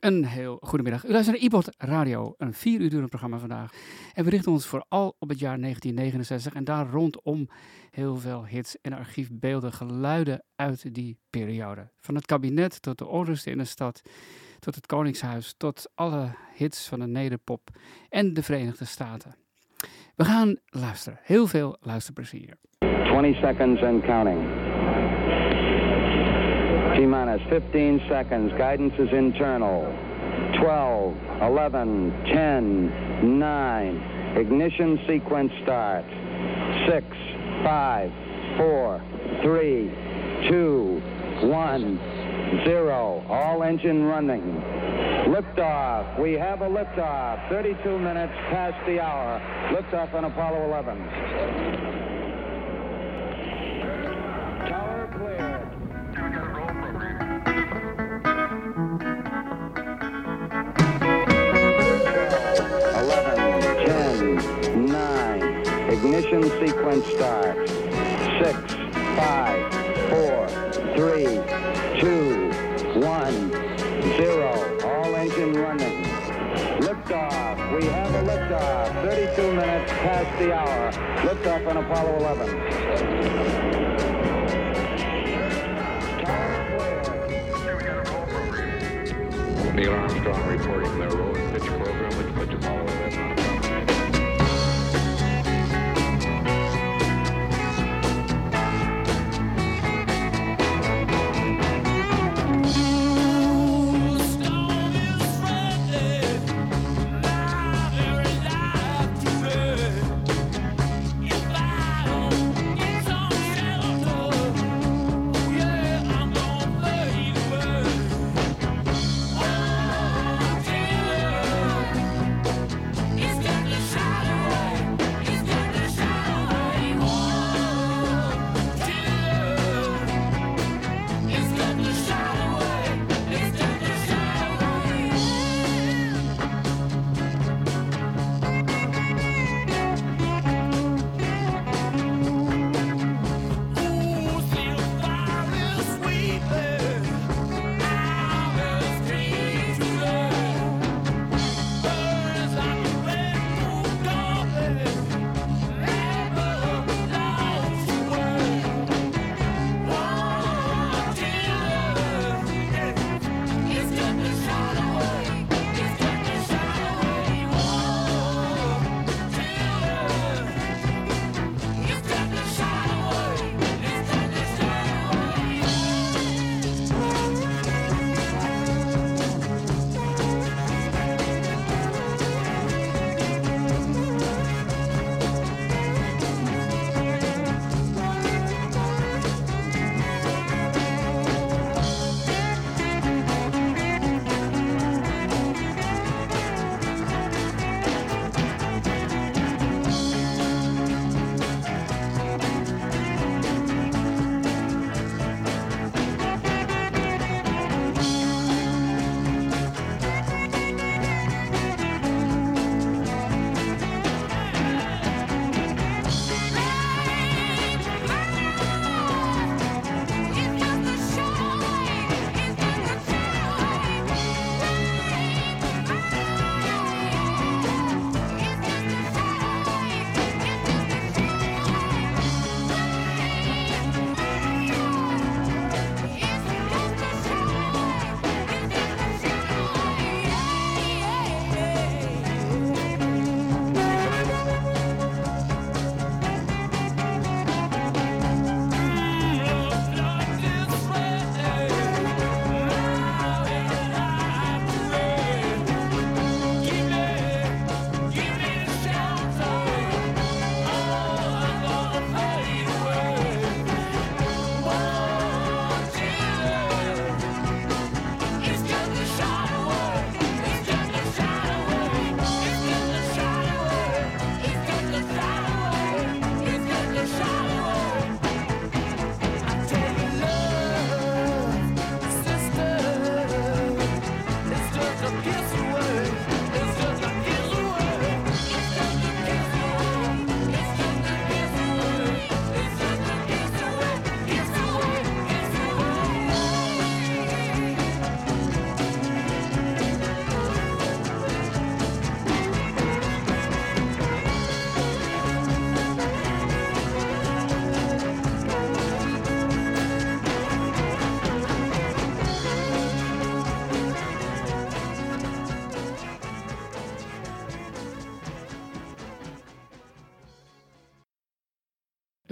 Een heel goedemiddag. U luistert naar iPod Radio, een 4 uur durend programma vandaag. En we richten ons vooral op het jaar 1969 en daar rondom heel veel hits en archiefbeelden, geluiden uit die periode. Van het kabinet tot de onrust in de stad, tot het Koningshuis, tot alle hits van de nederpop en de Verenigde Staten. We gaan luisteren. Heel veel luisterplezier. 20 seconds and counting. T-minus 15 seconds. Guidance is internal. 12, 11, 10, 9. Ignition sequence start. 6, 5, 4, 3, 2, 1, 0. All engine running. Liftoff. We have a liftoff. 32 minutes past the hour. Liftoff on Apollo 11. Tower cleared. 11, 10, 9. Ignition sequence start. 6, 5, 4, 3, 2, 1, 0. All engine running. Liftoff. We have a liftoff. 32 minutes past the hour. Liftoff on Apollo 11. Neil Armstrong reporting their roll and pitch program, which puts Apollo 11 on.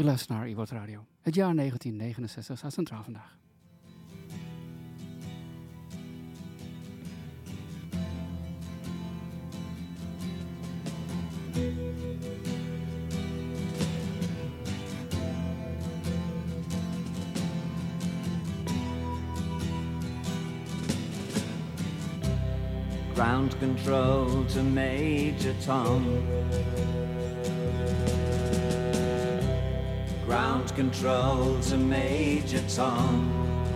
U luistert naar Iwot Radio. Het jaar 1969 staat centraal vandaag. Ground control to Major Tom. Ground control to Major Tom.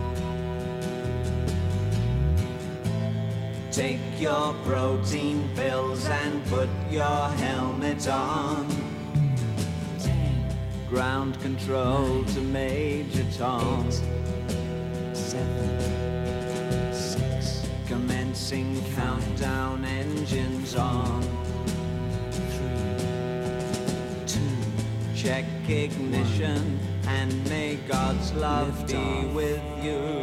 Take your protein pills and put your helmet on. 10. Ground control 9, to Major Tom. 8, 7, 6. Commencing countdown, engines on. 3, 2. Check ignition and may God's love be with you.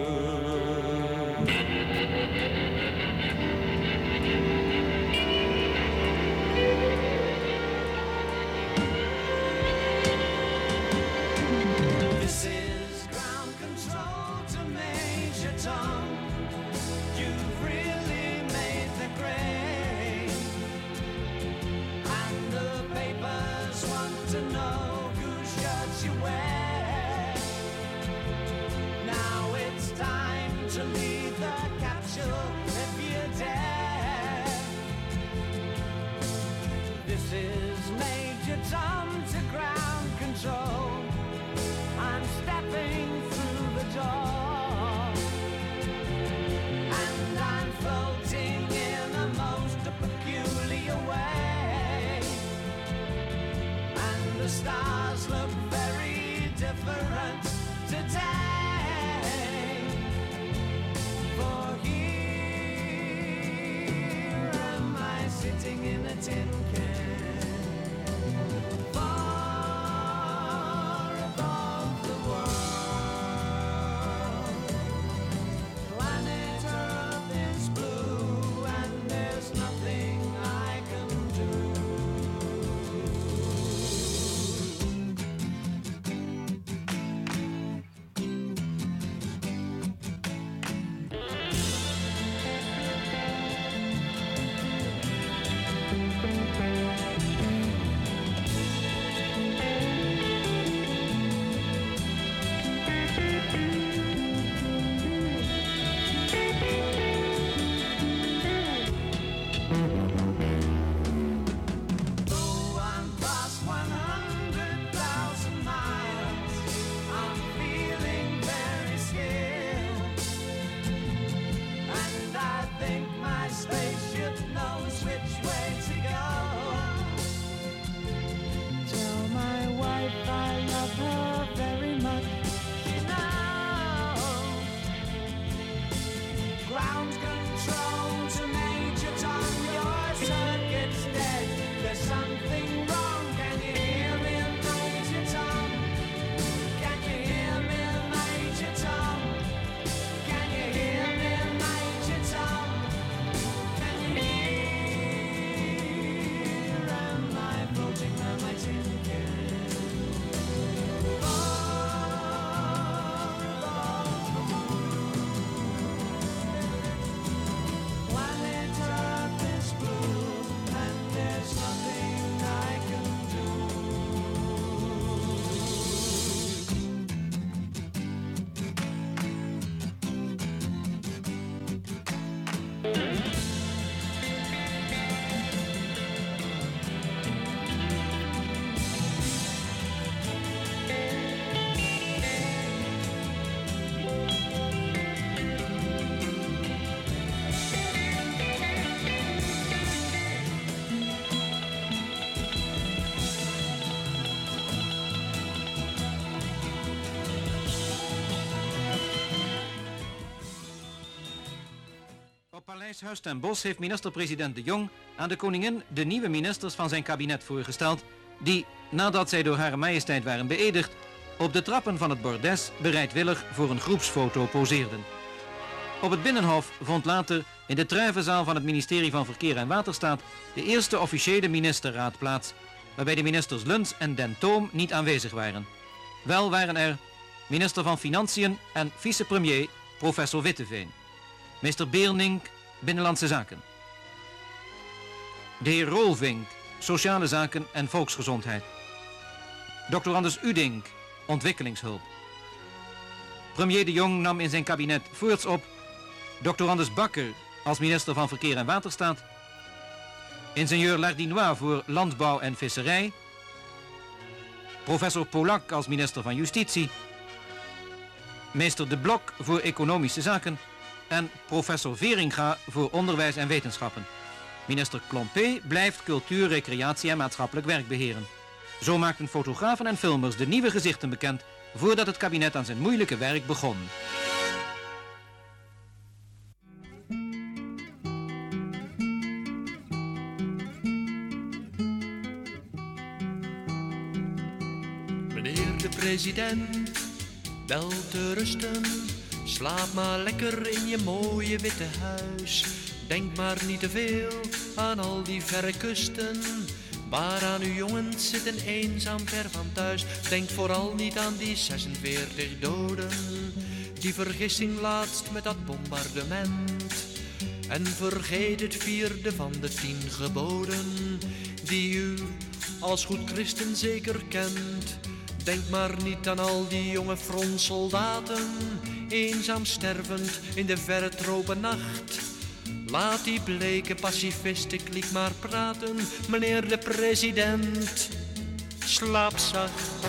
Paleishuis ten Bosch heeft minister-president De Jong aan de koningin de nieuwe ministers van zijn kabinet voorgesteld, die, nadat zij door Hare Majesteit waren beëdigd, op de trappen van het bordes bereidwillig voor een groepsfoto poseerden. Op het Binnenhof vond later in de truivenzaal van het ministerie van Verkeer en Waterstaat de eerste officiële ministerraad plaats, waarbij de ministers Luns en Den Toom niet aanwezig waren. Wel waren er minister van Financiën en vicepremier professor Witteveen. Meester Beernink, Binnenlandse Zaken. De heer Rolvink, Sociale Zaken en Volksgezondheid. Dr. Anders Udink, Ontwikkelingshulp. Premier De Jong nam in zijn kabinet voorts op Dr. Anders Bakker als minister van Verkeer en Waterstaat, ingenieur Lardinois voor Landbouw en Visserij, professor Polak als minister van Justitie, meester De Blok voor Economische Zaken en professor Veringa voor Onderwijs en Wetenschappen. Minister Klompé blijft cultuur, recreatie en maatschappelijk werk beheren. Zo maakten fotografen en filmers de nieuwe gezichten bekend voordat het kabinet aan zijn moeilijke werk begon. Meneer de president, wel te rusten. Slaap maar lekker in je mooie witte huis. Denk maar niet te veel aan al die verre kusten, waaraan uw jongens zitten eenzaam ver van thuis. Denk vooral niet aan die 46 doden, die vergissing laatst met dat bombardement. En vergeet het 4e van de 10 geboden, die u als goed christen zeker kent. Denk maar niet aan al die jonge frontsoldaten, eenzaam stervend in de verre tropennacht. Laat die bleke pacifisten kliek maar praten, meneer de president. Slaap zacht.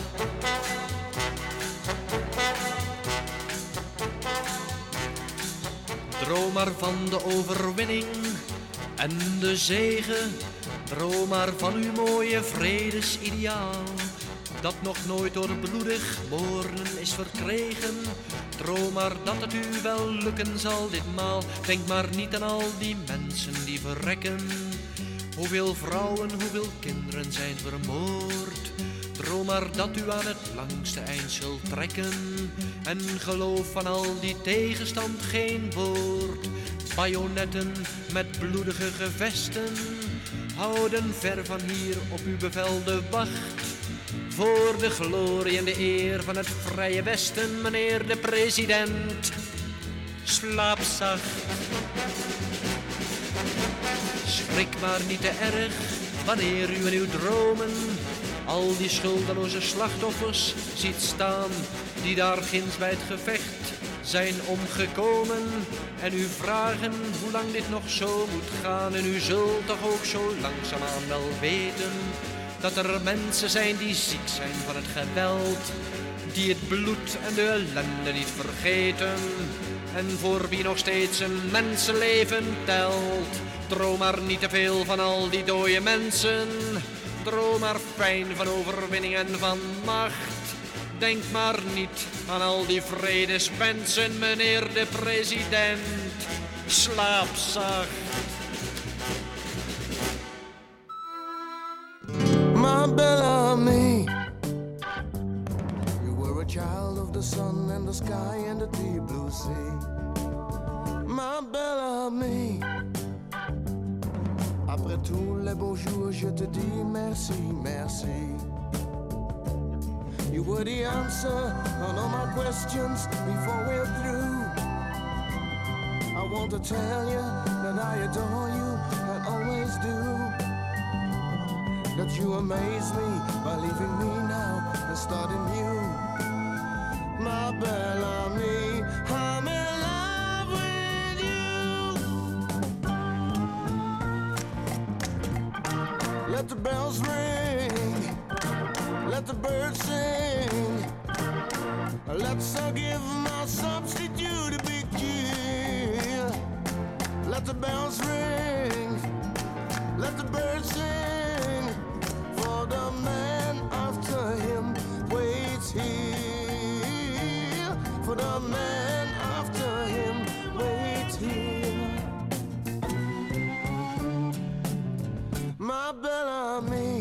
Droom maar van de overwinning en de zege. Droom maar van uw mooie vredesideaal, dat nog nooit door bloedig moorden is verkregen. Droom maar dat het u wel lukken zal ditmaal. Denk maar niet aan al die mensen die verrekken. Hoeveel vrouwen, hoeveel kinderen zijn vermoord. Droom maar dat u aan het langste eind zult trekken. En geloof van al die tegenstand geen woord. Bajonetten met bloedige gevesten houden ver van hier op uw bevel de wacht. Voor de glorie en de eer van het vrije Westen, meneer de president. Slaap zacht. Schrik maar niet te erg wanneer u in uw dromen al die schuldeloze slachtoffers ziet staan, die daar ginds bij het gevecht zijn omgekomen. En u vragen hoe lang dit nog zo moet gaan. En u zult toch ook zo langzaamaan wel weten dat er mensen zijn die ziek zijn van het geweld, die het bloed en de ellende niet vergeten, en voor wie nog steeds een mensenleven telt. Droom maar niet te veel van al die dode mensen, droom maar fijn van overwinning en van macht. Denk maar niet aan al die vredeswensen, meneer de president. Slaap zacht. My Bellamy, you were a child of the sun and the sky and the deep blue sea. My Bellamy, après tous les beaux jours, je te dis merci, merci. You were the answer on all my questions before we're through. I want to tell you that I adore you and always do. That you amaze me by leaving me now and starting new. My Bellamy, I'm in love with you. Let the bells ring, let the birds sing. Let's give my substitute a big cheer. Let the bells ring, let the birds sing. For the man after him waits here. For the man after him waits here. My Bellamy,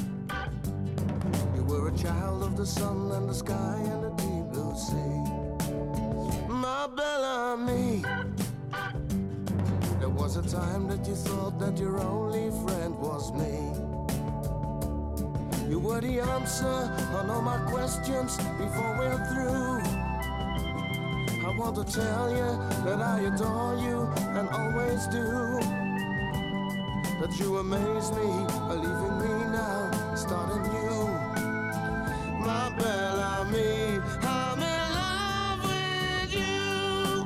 you were a child of the sun and the sky and the deep blue sea. My Bellamy, there was a time that you thought that your only friend was me. You were the answer on all my questions before we're through. I want to tell you that I adore you and always do. That you amaze me, leaving me now, starting new. My Bellamy, I'm in love with you.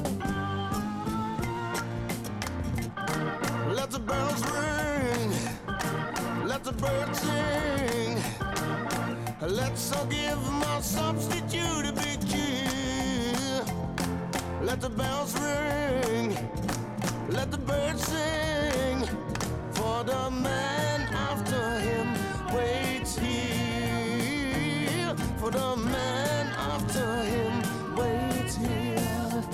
Let the bells ring, let the birds sing. Let's all give my substitute a big cheer. Let the bells ring, let the birds sing. For the man after him waits here. For the man after him waits here.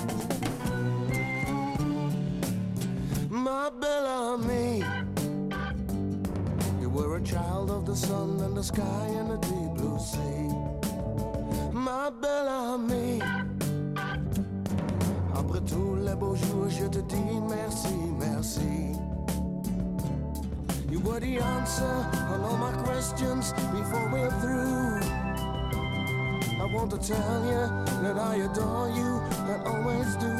My Bellamy, you were a child of the sun and the sky and the deep blue sea. Ma Bellamy, après tous les beaux jours, je te dis merci, merci. You were the answer on all my questions before we're through. I want to tell you that I adore you and always do.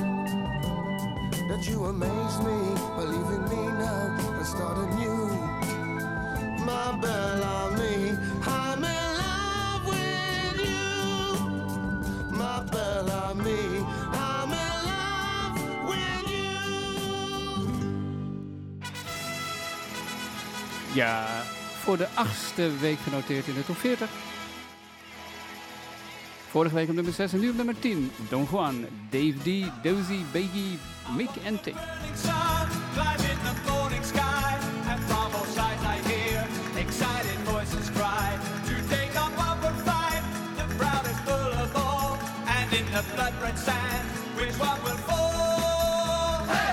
That you amaze me, believing me now and start anew. My Bellamy, I'm in love with you. My Bellamy, I'm in love with you. Ja, voor de 8e week genoteerd in de top 40. Vorige week op nummer 6 en nu op nummer 10. Don Juan, Dave D, Dozy, Biggie, Mick and Tick. Excited voices cry to take on what will fight. The proudest bull of all, and in the blood-red sand, which one will fall? Hey!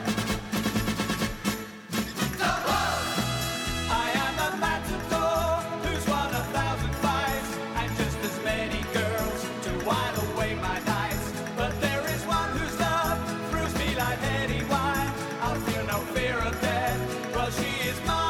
Don Juan! I am a matador who's won 1,000 fights, and just as many girls to while away my nights. But there is one whose love thrills me like heady wine. I'll feel no fear of death, well she is mine.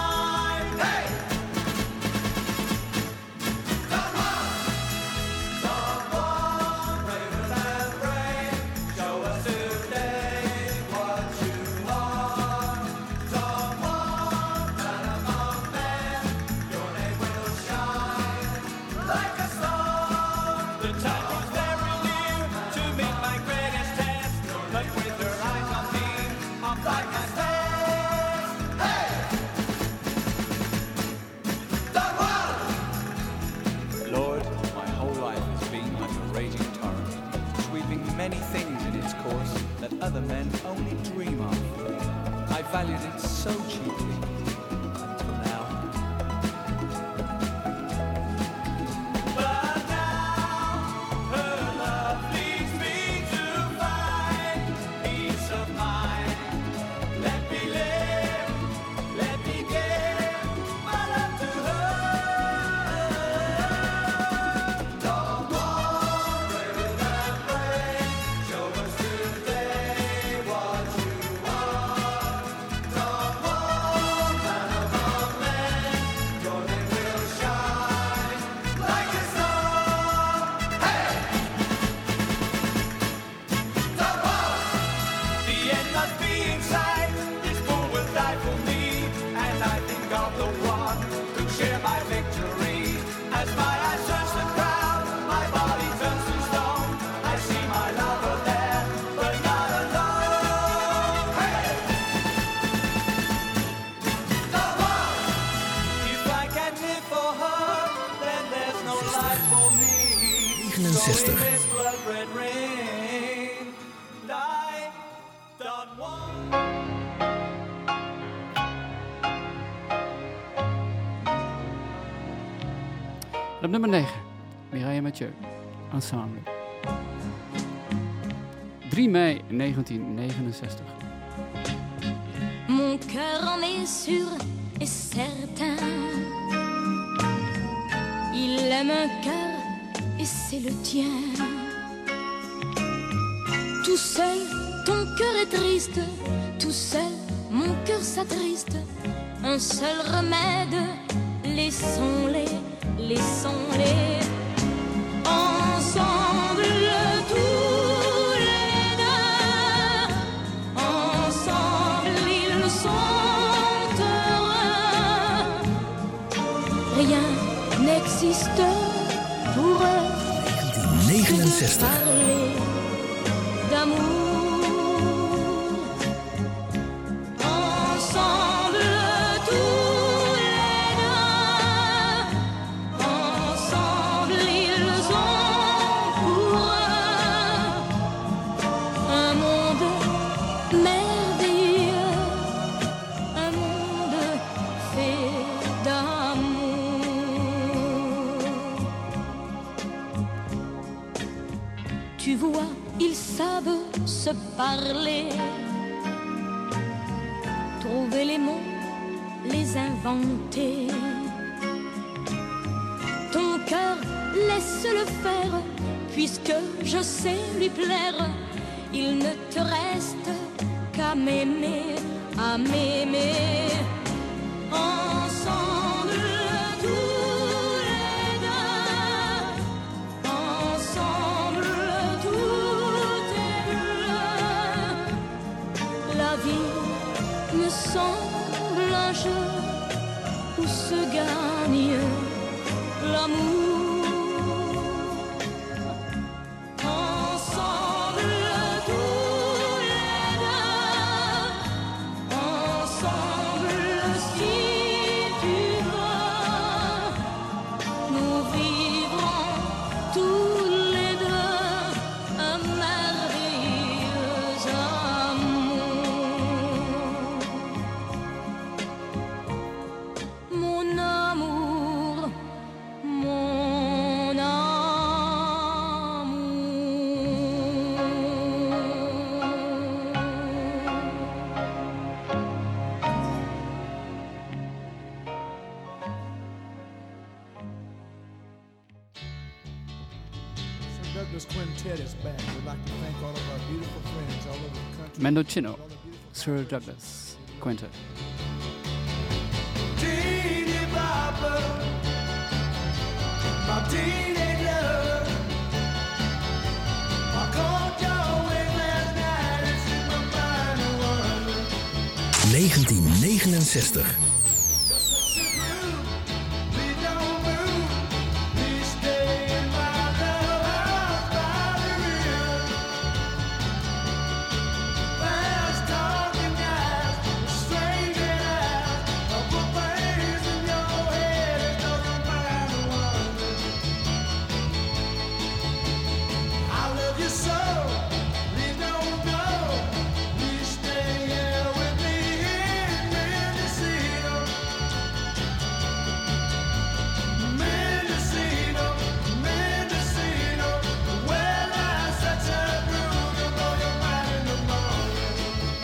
Many things in its course that other men only dream of. I valued it so cheaply until now. But now her love leads me to find peace of mind. Let me live, let me give my love to her. Don't go brave and brave. Show us today what you want. Don't want man among men. Your name will shine like a star. Hey! Don't want. The end must be in sight. This bull will die for me, and I think of the one who share my victory. As my eyes search the crowd, my body turns to stone. I see my lover there, but not alone. Hey! The one. If I can live for her, then there's no life for me. 69. So in this blood-red rain, die, Don Juan. Op nummer 9, Mireille Mathieu, Ensemble. 3 mei 1969. Mon cœur en est sûr et certain. Il aime un cœur et c'est le tien. Tout seul, ton cœur est triste. Tout seul, mon cœur s'attriste. Un seul remède, laissons-les, laissons-les ensemble tous les deux. Ensemble ils sont heureux. Rien n'existe pour eux. 1969. Parler d'amour. Ensemble tous les deux. Ensemble ils ont pour eux un monde merveilleux, un monde fait d'amour. Tu vois, ils savent se parler, trouver les mots, les inventer. Ton cœur, laisse-le faire, puisque je sais lui plaire. Il ne te reste qu'à m'aimer, à m'aimer. Ensemble tous les deux. Ensemble tout est bleu. La vie me semble un jeu où se gagne l'amour. Ensemble tous les deux. Ensemble si tu veux. Nous vivrons tous les deux un merveilleux amour. Mon amour, mon Douglas Quintet is back. We'd like to thank all of our beautiful friends all over the country. Mendocino, Sir Douglas Quintet. Teeny Bopper, my teenage love. I caught your way last night and set my mind to wonder. 1969. Please don't move, please stay in my love house by the river. Fast talking guys, strange eyes, I put things in your head and doesn't mind to wonder. I love you so, please don't go, please stay here with me in Mendocino. Mendocino, Mendocino, well I'm such a groove to blow your mind in the morning.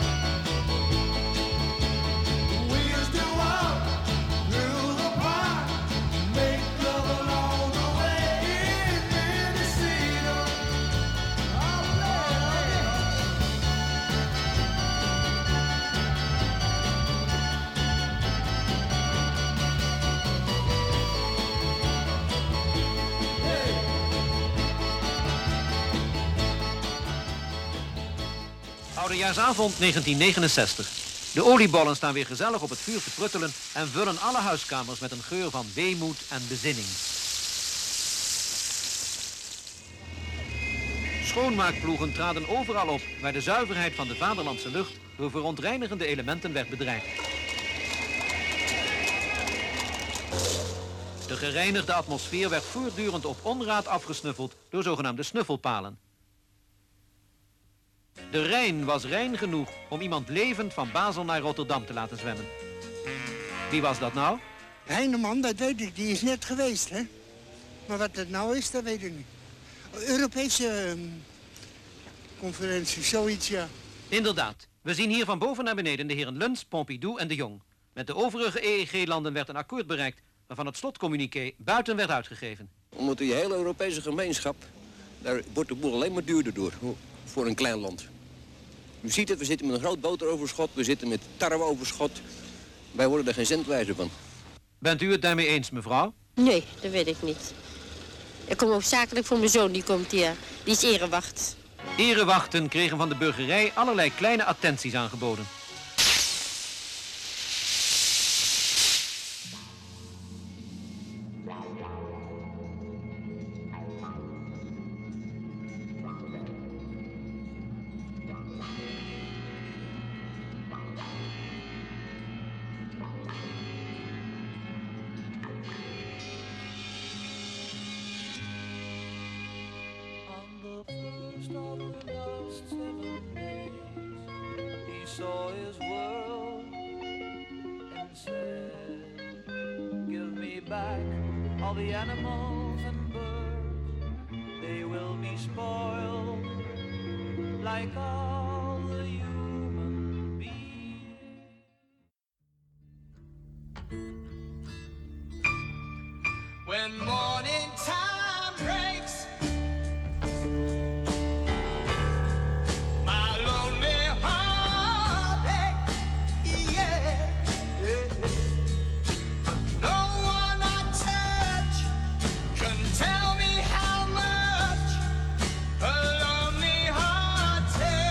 We used to walk through the park, make love along the way in Mendocino. Oh, Lord. Oudejaarsavond 1969. De oliebollen staan weer gezellig op het vuur te pruttelen en vullen alle huiskamers met een geur van weemoed en bezinning. Schoonmaakploegen traden overal op waar de zuiverheid van de vaderlandse lucht door verontreinigende elementen werd bedreigd. De gereinigde atmosfeer werd voortdurend op onraad afgesnuffeld door zogenaamde snuffelpalen. De Rijn was rein genoeg om iemand levend van Basel naar Rotterdam te laten zwemmen. Wie was dat nou? Heineman, dat weet ik, die is net geweest, hè. Maar wat het nou is, dat weet ik niet. Europese conferentie, zoiets, ja. Inderdaad. We zien hier van boven naar beneden de heren Luns, Pompidou en de Jong. Met de overige EEG-landen werd een akkoord bereikt waarvan het slotcommuniqué buiten werd uitgegeven. Omdat die hele Europese gemeenschap, daar wordt de boel alleen maar duurder door, voor een klein land. U ziet het, we zitten met een groot boteroverschot, we zitten met tarweoverschot. Wij worden er geen cent wijzer van. Bent u het daarmee eens, mevrouw? Nee, dat weet ik niet. Ik kom hoofdzakelijk voor mijn zoon, die komt hier. Die is erewacht. Erewachten kregen van de burgerij allerlei kleine attenties aangeboden. All the animals and birds, they will be spoiled like all the human beings. When morning time breaks, my lonely heart aches, yeah. Tell me how much a lonely heart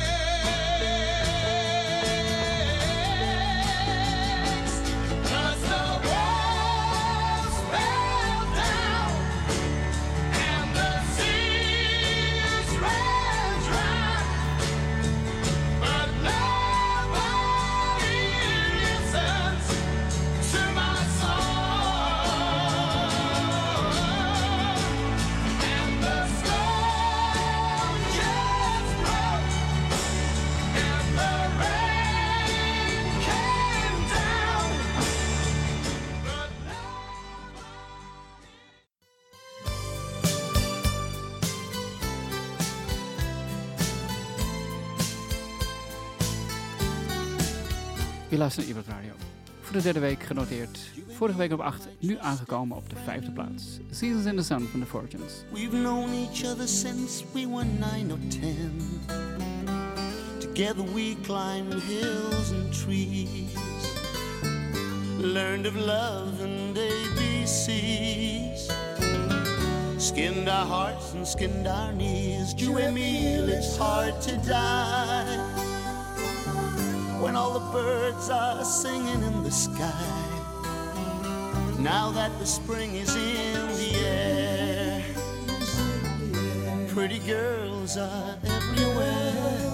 takes. 'Cause the walls fell down and the seas ran dry, but nobody listens to my song. Je luistert naar Ibert Radio. Voor de derde week genoteerd. Vorige week op 8, nu aangekomen op de 5e plaats. Seasons in the Sun van The Fortunes. We've known each other since we were 9 or 10. Together we climbed hills and trees. Learned of love and ABCs. Skinned our hearts and skinned our knees. You and me, it's hard to die when all the birds are singing in the sky. Now that the spring is in the air, pretty girls are everywhere.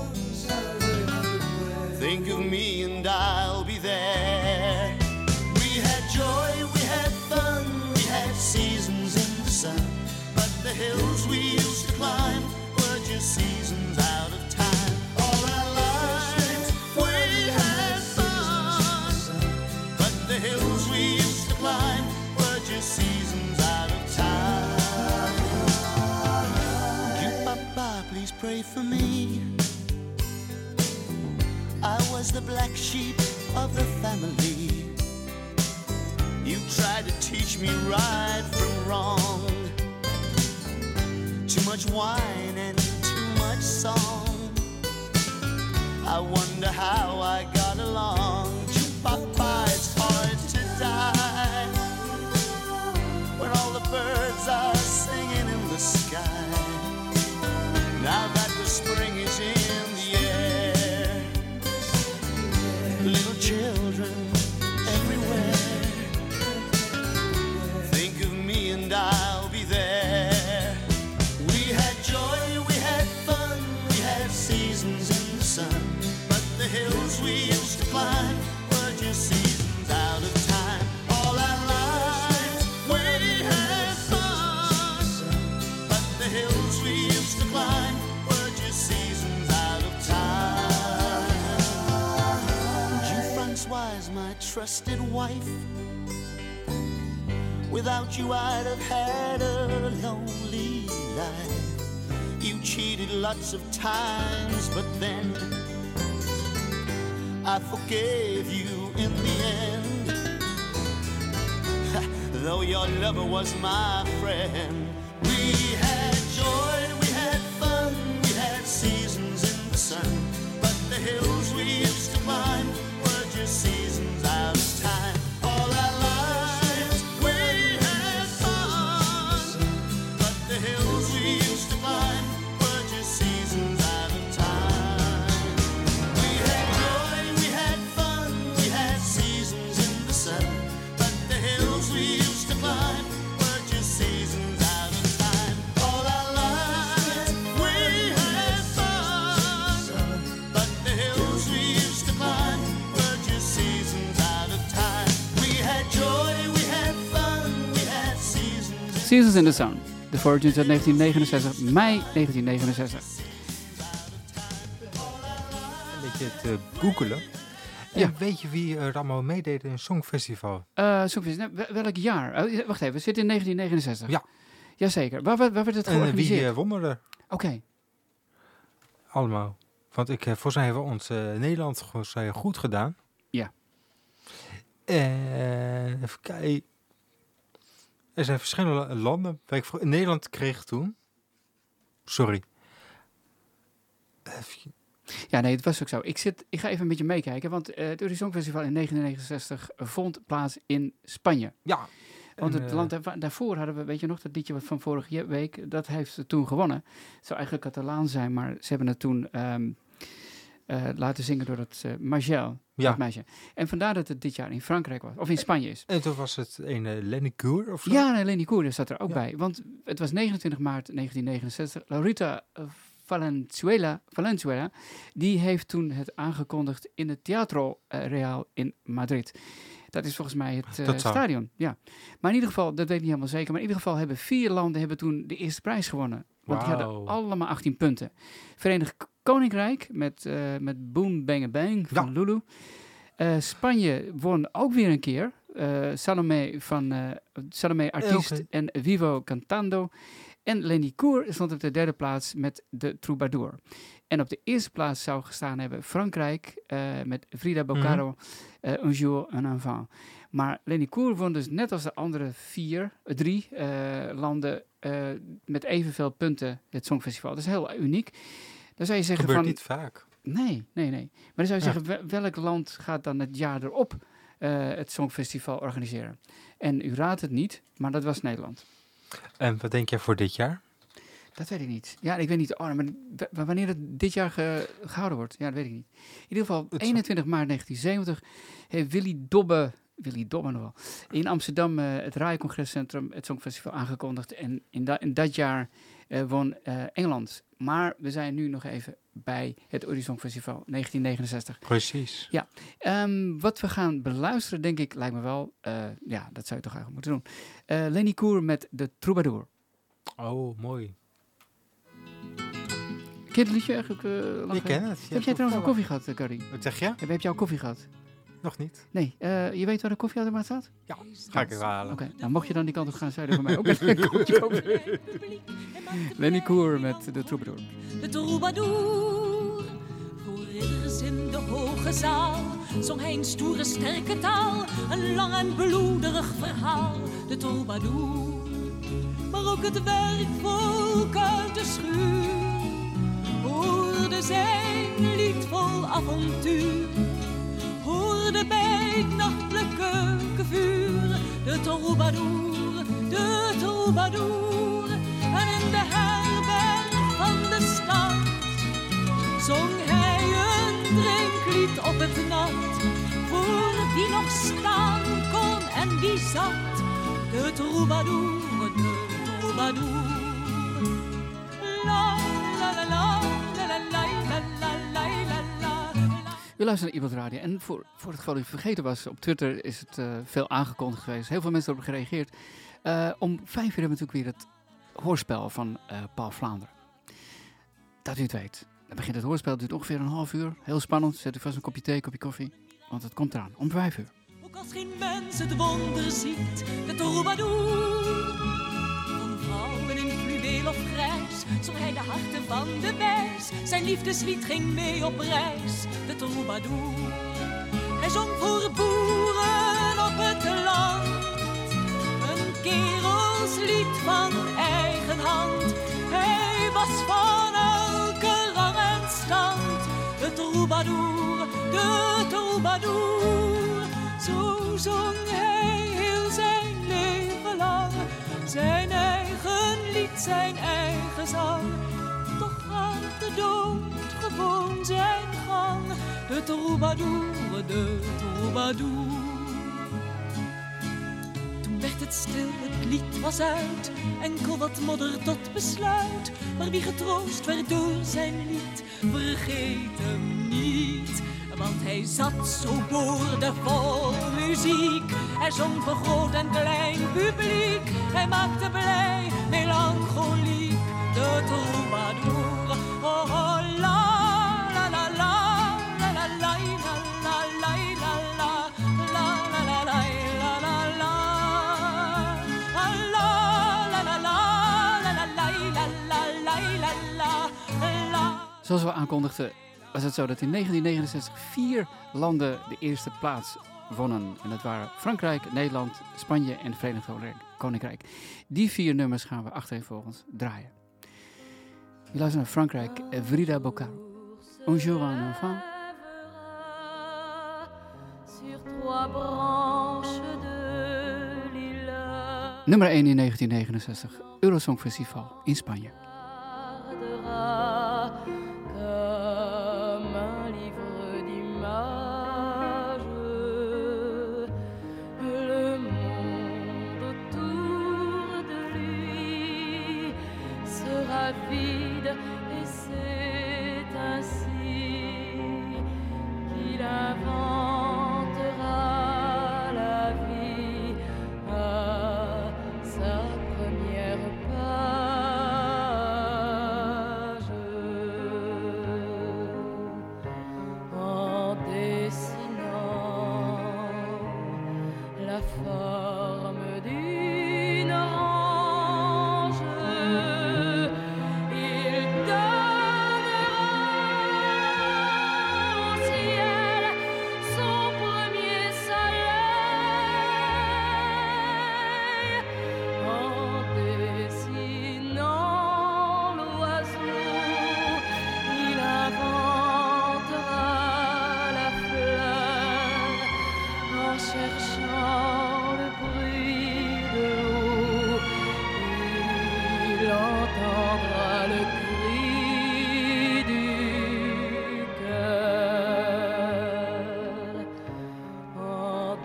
Think of me and I'll be there. We had joy, we had fun, we had seasons in the sun, but the hills we used to climb were just seasons out of time. All our lives we had fun, but the hills we used to climb were just seasons out of time. You, Papa, please pray for me. I was the black sheep of the family. You tried to teach me right from wrong. Too much wine and too much song. I wonder how I got along. Papa, it's hard to die when all the birds are singing in the sky. Now that the spring is in the air, little children everywhere. Think of me and I'll be there. We had joy, we had fun, we had seasons in the sun, but the hills we used to climb were just seasons out of time. All our lives we had fun, but the hills we used to climb were just seasons out of time. You, Francoise, my trusted wife, without you I'd have had a lonely life. You cheated lots of times, but then I forgave you in the end. Though your lover was my friend. We had joy, we had fun, we had seasons in the sun, but the hills we used to climb were just seasons out of time. All our lives Seasons in the Sun. The Fortunes uit 1969, mei 1969. Een beetje te googelen. Ja. Weet je wie er allemaal meedeed in een songfestival? Songfestival, welk jaar? Wacht even, we zitten in 1969. Ja. Jazeker. Waar werd het georganiseerd? Wie won er? Oké. Allemaal. Want volgens mij hebben we ons Nederland goed gedaan. Ja. Even kijken. Er zijn verschillende landen. Nederland kreeg toen. Sorry. Ja, nee, het was ook zo. Ik ga even een beetje meekijken, want het Eurovisie Festival in 1969 vond plaats in Spanje. Ja. Want het land daarvoor hadden we, weet je nog, dat liedje van vorige week, dat heeft ze toen gewonnen. Het zou eigenlijk Catalaan zijn, maar ze hebben het toen laten zingen door dat Magel, dat meisje. En vandaar dat het dit jaar in Frankrijk was, of in Spanje is. En toen was het een Lenny Koer of zo? Ja, nee, Lenny Koer zat er ook bij. Want het was 29 maart 1969. Laurita Valenzuela, die heeft toen het aangekondigd in het Teatro Real in Madrid. Dat is volgens mij het stadion. Ja. Maar in ieder geval, dat weet ik niet helemaal zeker, maar in ieder geval hebben 4 landen toen de eerste prijs gewonnen. Want die hadden allemaal 18 punten. Verenigd Koninkrijk met Boom Bang Bang van Lulu. Spanje won ook weer een keer. Salomé Artiest en Vivo Cantando. En Lenny Koer stond op de 3e plaats met de Troubadour. En op de eerste plaats zou gestaan hebben Frankrijk met Frida Bocaro, Un jour, un enfant. Maar Lenny Koer won dus net als de andere 3 landen met evenveel punten het Songfestival. Dat is heel uniek. Dan zou je zeggen gebeurt niet vaak. Nee. Maar dan zou je zeggen, welk land gaat dan het jaar erop het Songfestival organiseren? En u raadt het niet, maar dat was Nederland. En wat denk jij voor dit jaar? Dat weet ik niet. Ja, ik weet niet maar wanneer het dit jaar gehouden wordt. Ja, dat weet ik niet. In ieder geval, 21 maart 1970 heeft Willy Dobbe nog wel, in Amsterdam het RAI Congrescentrum het Songfestival aangekondigd. En in dat jaar won Engeland. Maar we zijn nu nog even bij het Eurovisie Songfestival 1969. Precies. Ja. Wat we gaan beluisteren, denk ik, lijkt me wel, dat zou je toch eigenlijk moeten doen. Lenny Koer met de Troubadour. Oh, mooi. Ken je het liedje eigenlijk? Ik ken het. Heb jij trouwens al koffie gehad, Carrie? Wat zeg je? Heb jij al koffie gehad? Nog niet. Nee. Je weet waar de koffieautomaat staat? Ja, ga ik even halen. Oké, nou mocht je dan die kant op gaan, zou je voor mij ook een kopje kopen. Lenny Koer met de Troubadour. De Troubadour, voor ridders in de hoge zaal, zong hij een stoere sterke taal, een lang en bloederig verhaal. De Troubadour, maar ook het werkvolk uit de schuur hoorde zijn lied vol avontuur. Hoorde bij het nachtelijke vuur de Troubadour, de Troubadour. En in de herberg van de stad zong hij een drinklied op het nat. Voor wie nog staan kon en wie zat, de Troubadour, de Troubadour. La la la la la la la la la la la. We luisteren naar Ibold Radio. En voor het geval u vergeten was, op Twitter is het veel aangekondigd geweest. Heel veel mensen hebben gereageerd. Om 5 uur hebben we natuurlijk weer het hoorspel van Paul Vlaanderen. Dat u het weet. Dan begint het hoorspel, het duurt ongeveer een half uur. Heel spannend. Zet u vast een kopje thee, een kopje koffie. Want het komt eraan, om 5 uur. Ook als geen mens het wonder ziet, de Troubadour. Van vrouwen in fluweel of grijs, zong hij de harten van de wijs. Zijn liefdeslied ging mee op reis, de Troubadour. Hij zong voor boeren op het land, een kerelslied van eigen hand. Hij was van elke rang en stand, de Troubadour, de Troubadour. Zo zong hij heel zijn leven lang, zijn eigen lied, zijn eigen zang. Toch gaat de dood gewoon zijn gang, de Troubadour, de Troubadour. Toen werd het stil, het lied was uit, enkel wat modder tot besluit. Maar wie getroost werd door zijn lied, vergeet hem niet. Want hij zat zo boordevol muziek. Hij zong voor groot en klein publiek. Hij maakte blij, melancholiek, de troubadour. Oh, oh, la, la, la, la, la, la, la, la, la, la, la, la, la, la, la, la, la, la, Zoals we aankondigden, was het zo dat in 1969 4 landen de eerste plaats wonnen. En dat waren Frankrijk, Nederland, Spanje en het Verenigd Koninkrijk. Die 4 nummers gaan we achtereenvolgens draaien. Je luistert naar Frankrijk, Frida Bocaro. Un jour un enfant. Nummer 1 in 1969, Eurosong Festival in Spanje. Vide et c'est ainsi qu'il inventera la vie à sa première page en dessinant la forme d'une orange. Cherchant le bruit de l'eau, il entendra le cri du cœur en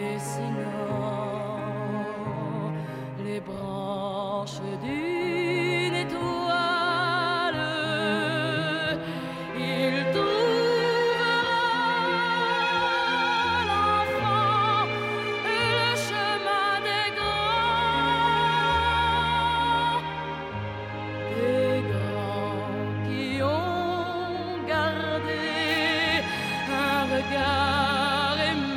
dessinant les branches d'une étoile. Il regard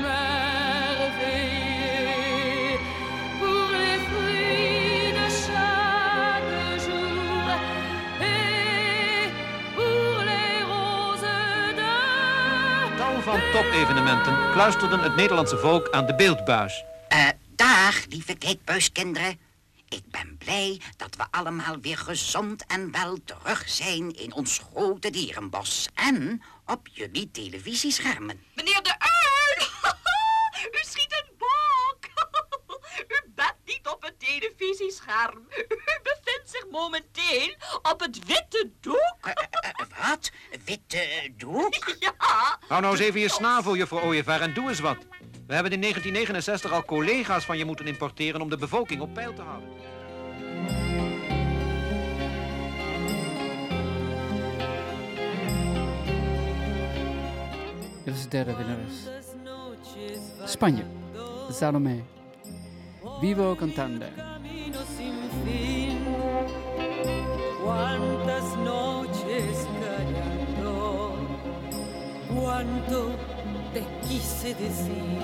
émerveillé pour les fruits de chaque jour et pour les roses de... Tal van topevenementen kluisterden het Nederlandse volk aan de beeldbuis. Dag, lieve kijkbuiskinderen. Ik ben blij dat we allemaal weer gezond en wel terug zijn in ons grote dierenbos en op jullie televisieschermen. Meneer de Uil, u schiet een bok. U bent niet op het televisiescherm. U bevindt zich momenteel op het witte doek. Wat? Witte doek? Ja. Hou nou eens even je snavel, juffrouw Ooyevaar, en doe eens wat. We hebben in 1969 al collega's van je moeten importeren om de bevolking op peil te houden. Dit is de derde winnares. Spanje, Salomé. Vivo cantando. Cuántas noches callando, cuánto te quise decir,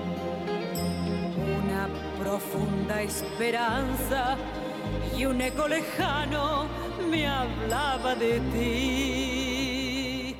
una profunda esperanza y un eco lejano me hablaba de ti.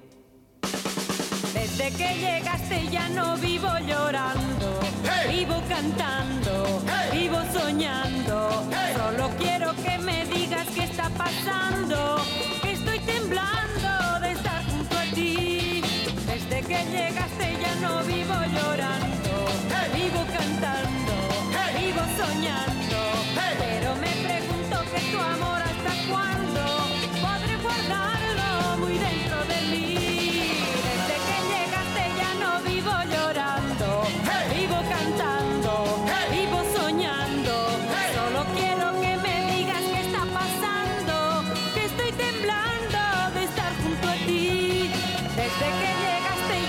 Desde que llegaste ya no vivo llorando, vivo cantando, vivo soñando, solo quiero que me digas qué está pasando, que estoy temblando de estar junto a ti. Desde que llegaste ya no vivo llorando, vivo cantando, vivo soñando, pero me pregunto que tu amor hasta cuándo podré guardarlo muy dentro de mí. Desde que llegaste ya no vivo llorando, vivo cantando, vivo soñando, solo quiero que me digas qué está pasando, que estoy temblando de estar junto a ti. Desde que llegaste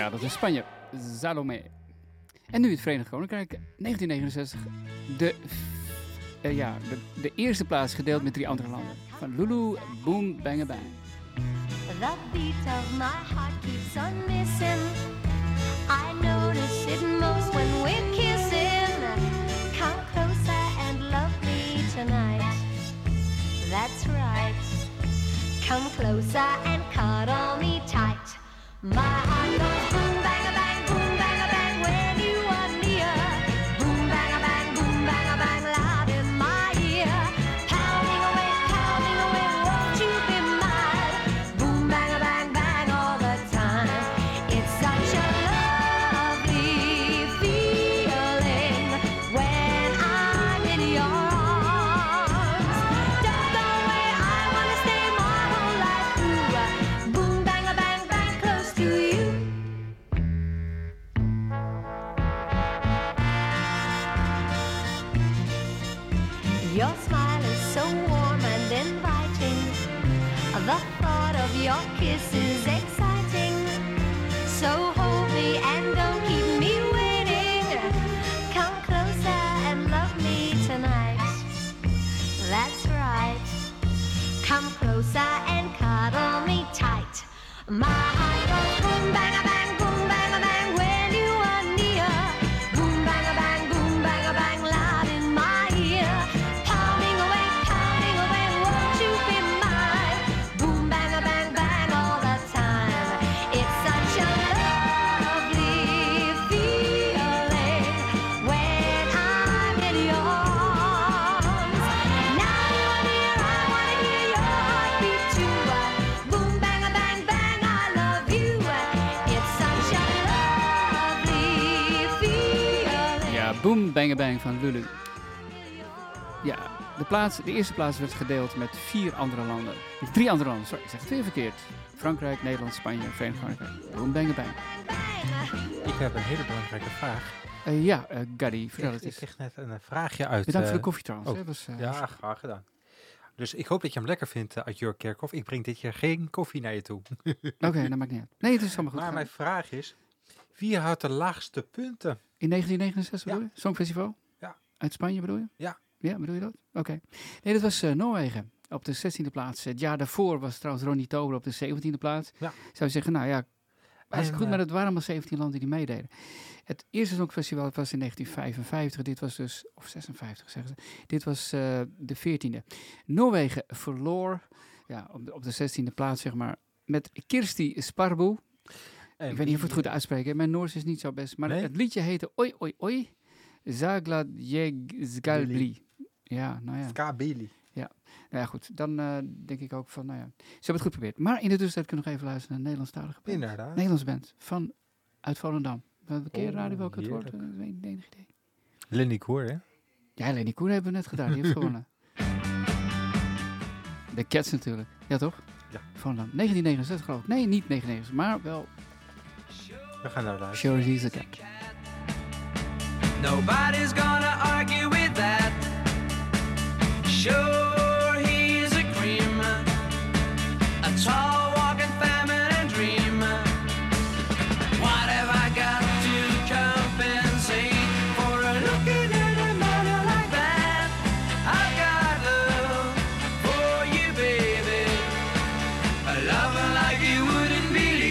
Ja, dat is Spanje. Salome. En nu het Verenigd Koninkrijk. 1969. De eerste plaats gedeeld met 3 andere landen. Van Lulu, Boom, Bang Bang. The beat of my heart keeps on missing. I notice it most when we're kissing. Come closer and love me tonight. That's right. Come closer and cuddle me tight. My heart goes boom, bang a bang, boom, bang a bang when you are near. Boom, bang a bang, loud in my ear. Pounding away, won't you be mine? Boom, bang a bang all the time. It's such a lovely feeling when I'm in your arms. Don't go away, I wanna stay my whole life through. Boom, bang a bang, close to you. Your smile is so warm and inviting. The thought of your kiss is exciting. So hold me and don't keep me waiting. Come closer and love me tonight. That's right. Come closer and cuddle me tight. My heart goes boom, bang a bang, when you are near. Boom, bang a bang, loud in my ear. Pounding away, won't you be mine? Boom, bang a bang all the time. It's such a lovely feeling when I'm in your arms. Now you're near, I wanna hear your heartbeat too. Boom, bang a bang, I love you. It's such a lovely feeling. Ja, Boom, Bang Bang van Lulu. Ja, de eerste plaats werd gedeeld met 4 andere landen. 3 andere landen, sorry, ik zeg het weer verkeerd. Frankrijk, Nederland, Spanje, Verenigd Koninkrijk. Boom, Bang Bang. Ik heb een hele belangrijke vraag. Gaddy, vertel het eens. Ik kreeg net een vraagje uit... Bedankt voor de koffie trouwens. Oh, hè, was, ja, graag gedaan. Dus ik hoop dat je hem lekker vindt uit Jörg Kerkhoff. Ik breng dit jaar geen koffie naar je toe. Oké, dat maakt niet uit. Nee, het is allemaal goed. Maar mijn vraag is, wie had de laagste punten? In 1969 bedoel je? Songfestival? Ja. Uit Spanje bedoel je? Ja. Ja, bedoel je dat? Oké. Nee, dat was Noorwegen op de 16e plaats. Het jaar daarvoor was trouwens Ronnie Tober op de 17e plaats. Ja. Zou je zeggen, nou ja, hartstikke goed, maar het waren maar 17 landen die meededen. Het eerste Songfestival was in 1955, dit was dus, of 56 zeggen ze, dit was de 14e. Noorwegen verloor, ja, op de 16e plaats zeg maar, met Kirsti Sparbo. Ik weet niet of ik het goed uitspreken, mijn Noors is niet zo best, maar het liedje heette Oi Oi Oi, Zaglad Skalbli. Ja, nou ja. Skabili. Ja, nou ja, goed. Dan denk ik ook van, nou ja, ze hebben het goed geprobeerd. Maar in de tussentijd kunnen we nog even luisteren naar een Nederlandstalige band. Inderdaad. Nederlandse band uit Volendam. Welke keer raden welke het wordt? heerlijk. Enig idee. Lenny Koer, hè? Ja, Lenny Koer hebben we net gedaan. Die heeft gewonnen. De Cats natuurlijk. Ja, toch? Ja. Volendam. 1969 geloof ik. Nee, niet 1969, maar wel. We gaan naar luisteren. Sure, he's a cat. Nobody's gonna argue with that. Sure, he's a cream, a tall walking feminine dream. What have I got to compensate for looking at a man like that? I've got love for you, baby, a love like you wouldn't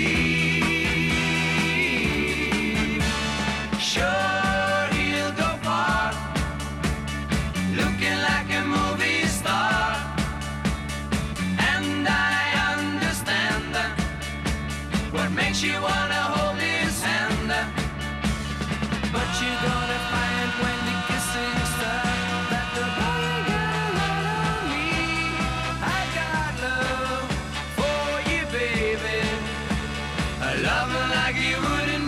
believe. Sure. You wanna hold his hand, but you're gonna find when the kissing starts that the boy ain't gonna run on me. I got love for you, baby, a love like you wouldn't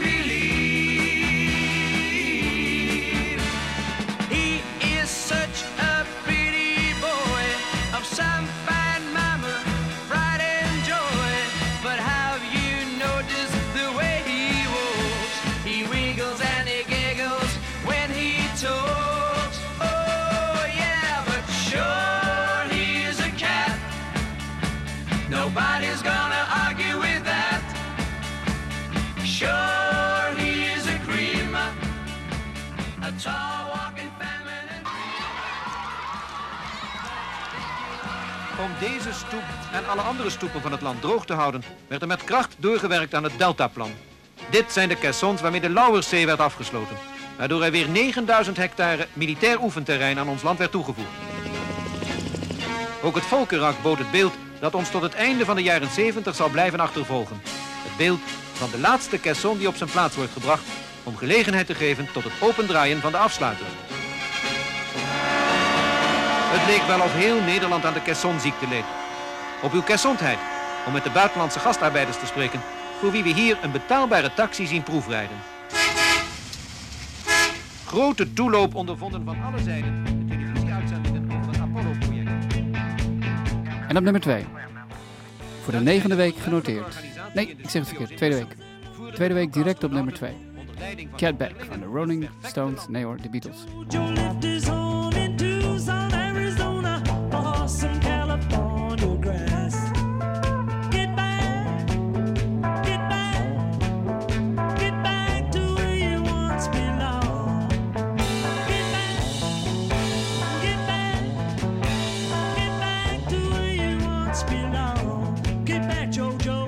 believe. He is such a pretty boy of some fine mama, pride and joy, but have you noticed the way he walks? He wiggles and he giggles when he talks. Oh yeah, but sure he's a cat. Nobody's gonna argue with that. Sure. Om deze stoep en alle andere stoepen van het land droog te houden, werd er met kracht doorgewerkt aan het Deltaplan. Dit zijn de caissons waarmee de Lauwerszee werd afgesloten, waardoor er weer 9000 hectare militair oefenterrein aan ons land werd toegevoegd. Ook het Volkerak bood het beeld dat ons tot het einde van de jaren 70 zal blijven achtervolgen. Het beeld van de laatste caisson die op zijn plaats wordt gebracht om gelegenheid te geven tot het opendraaien van de afsluiter. Het leek wel of heel Nederland aan de caissonziekte leed. Op uw caissonheid, om met de buitenlandse gastarbeiders te spreken, voor wie we hier een betaalbare taxi zien proefrijden. Grote toeloop ondervonden van alle zijden de televisieuitzendingen over het Apollo-project. En op nummer 2. Voor de 9e week genoteerd. Nee, ik zeg het verkeerd. Tweede week. Tweede week direct op nummer 2. Get Back van de Rolling Stones. Nee hoor, de Beatles. Some California grass. Get back, get back, get back to where you once belonged. Get back, get back, get back to where you once belonged. Get back, Jojo.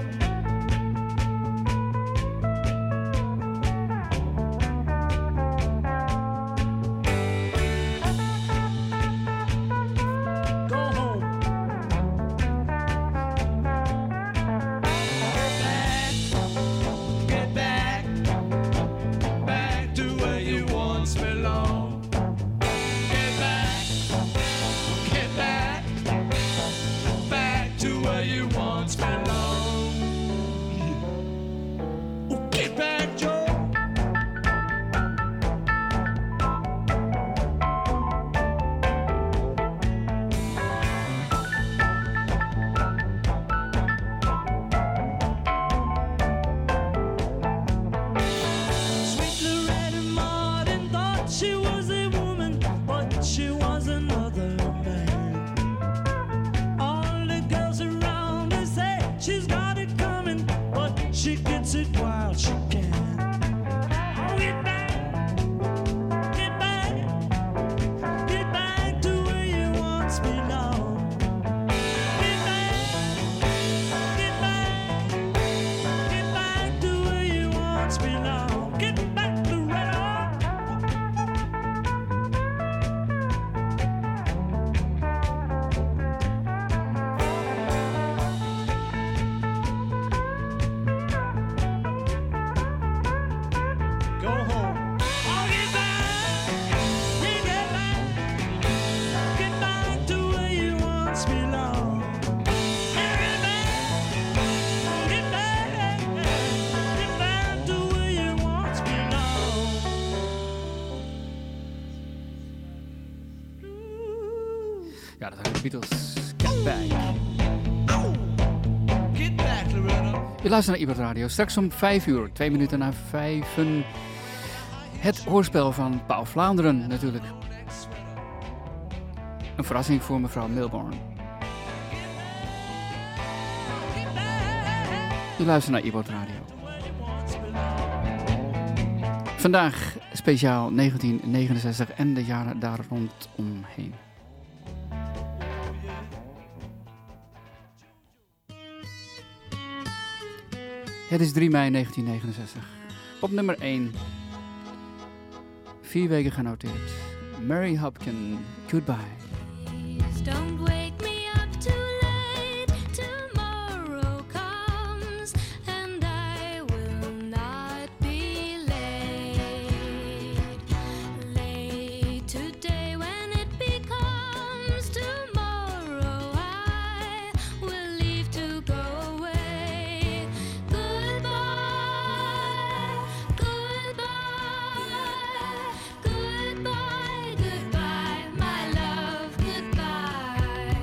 Ja, dat zijn de Beatles. Get Back. Get back, Loretta. Je luistert naar Ibert Radio. Straks om 5 uur, 2 minuten na 5. Het hoorspel van Paul Vlaanderen natuurlijk. Een verrassing voor mevrouw Milborn. Je luistert naar Ibert Radio. Vandaag speciaal 1969 en de jaren daar rondomheen. Het is 3 mei 1969. Op nummer 1. 4 weken genoteerd. Mary Hopkin, Goodbye. Don't wake me up too late. Tomorrow comes and I will not be late. Late today when it becomes tomorrow, I will leave to go away. Goodbye, goodbye, goodbye, goodbye, my love, goodbye.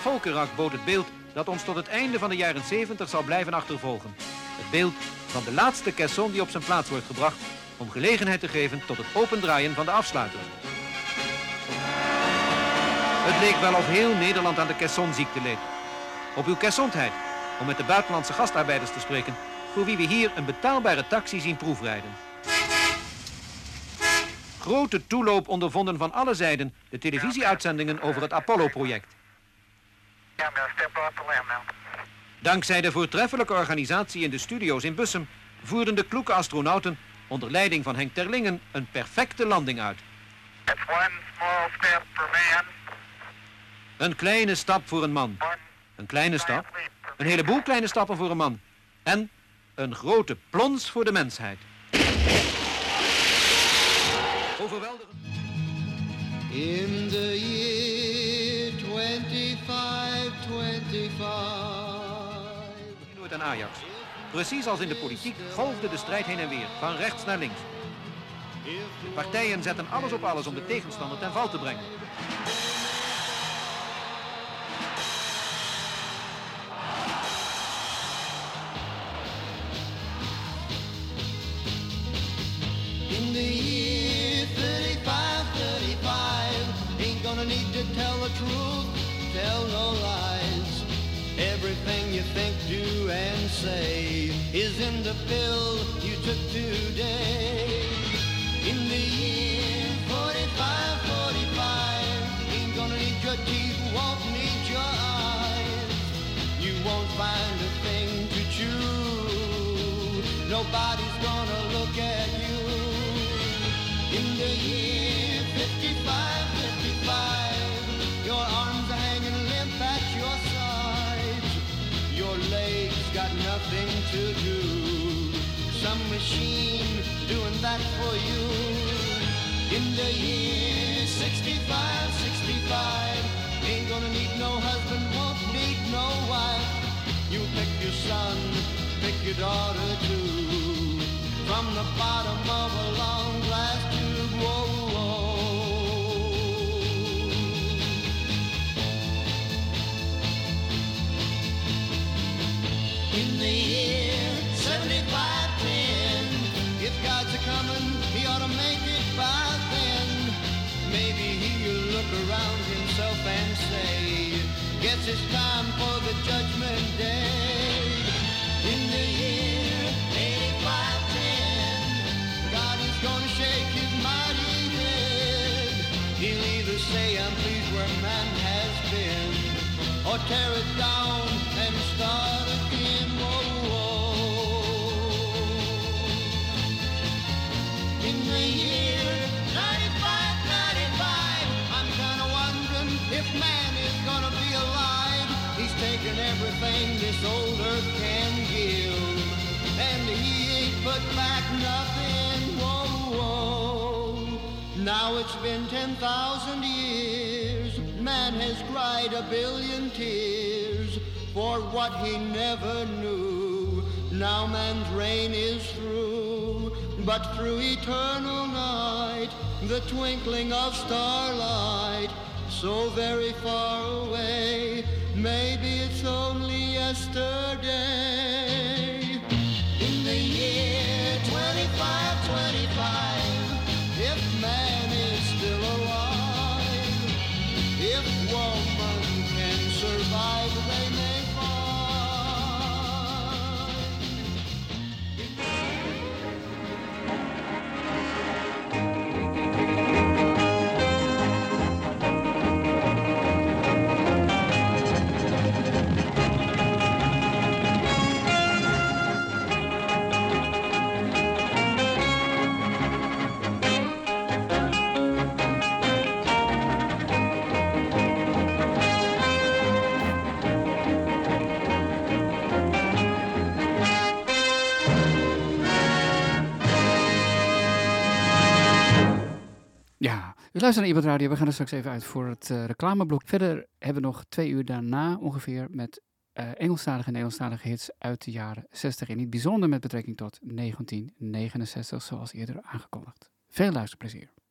Volkerak bood het beeld dat ons tot het einde van de jaren 70 zal blijven achtervolgen. Het beeld van de laatste caisson die op zijn plaats wordt gebracht om gelegenheid te geven tot het opendraaien van de afsluiter. Het leek wel of heel Nederland aan de caissonziekte leed. Op uw caissonheid, om met de buitenlandse gastarbeiders te spreken, voor wie we hier een betaalbare taxi zien proefrijden. Grote toeloop ondervonden van alle zijden de televisieuitzendingen over het Apollo-project. Dankzij de voortreffelijke organisatie in de studio's in Bussum voerden de kloeke astronauten onder leiding van Henk Terlingen een perfecte landing uit. Een kleine stap voor een man. Een kleine stap. Een heleboel kleine stappen voor een man. En een grote plons voor de mensheid. Overweldigend. In the year 2525. Feyenoord en Ajax. Precies als in de politiek golfde de strijd heen en weer, van rechts naar links. De partijen zetten alles op alles om de tegenstander ten val te brengen. In the year 35, ain't gonna need to tell the truth, tell no lies. Everything you think, do, and say is in the pill you took today. In the year 45, ain't gonna need your teeth, won't need your eyes. You won't find a thing to chew, nobody's gonna look at you. In the year 55, your arms are hanging limp at your sides. Your legs got nothing to do. Some machine doing that for you. In the year 65, ain't gonna need no husband, won't need no wife. You pick your son, pick your daughter too. From the bottom of a long glass tube, whoa, whoa. In the year 7510, if God's a-comin', he ought to make it by then. Maybe he'll look around himself and say, guess it's time for the judgment day. In the year 8510, God is gonna shake his mighty head. He'll either say, I'm pleased where man has been, or tear it down and start again. Whoa, whoa. In the year 95, I'm kinda wondering if man is gonna be alive. He's taken everything this old earth can give, and he ain't put back nothing. Whoa, whoa. Now it's been 10,000 years. Man has cried a billion tears for what he never knew. Now man's reign is through, but through eternal night, the twinkling of starlight, so very far away, maybe it's only yesterday. In the year 25, if man is still alive, if woman can survive, they may Ja, u luistert naar Ibat Radio. We gaan er straks even uit voor het reclameblok. Verder hebben we nog 2 uur daarna ongeveer met Engelstalige en Nederlandstalige hits uit de jaren 60. In het bijzonder met betrekking tot 1969, zoals eerder aangekondigd. Veel luisterplezier.